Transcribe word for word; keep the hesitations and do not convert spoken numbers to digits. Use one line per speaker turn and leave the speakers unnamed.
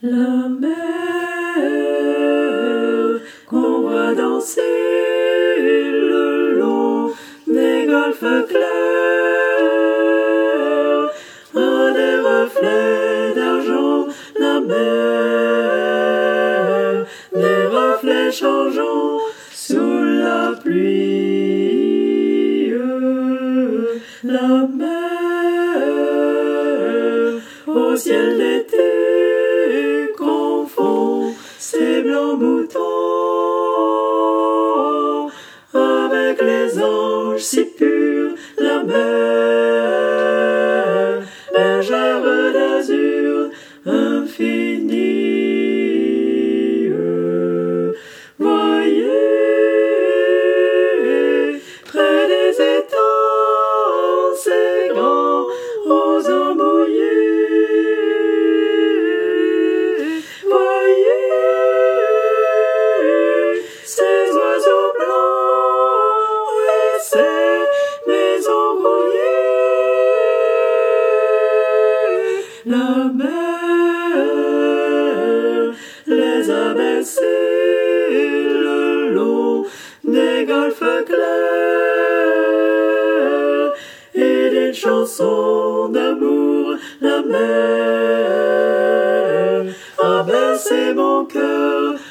La mer qu'on voit danser le long des golfes clairs a des reflets d'argent. La mer, des reflets changeants sous la pluie. La mer au ciel d'été confond ses blancs moutons avec les anges si purs. La mer, bergère d'azur infinie. Voyez près des étangs ces grands roseaux mouillés. Voyez ces oiseaux blancs et ces maisons rouillées. La mer les a bercés le long des golfes clairs et des chansons d'amour. La mer a bercé mon cœur.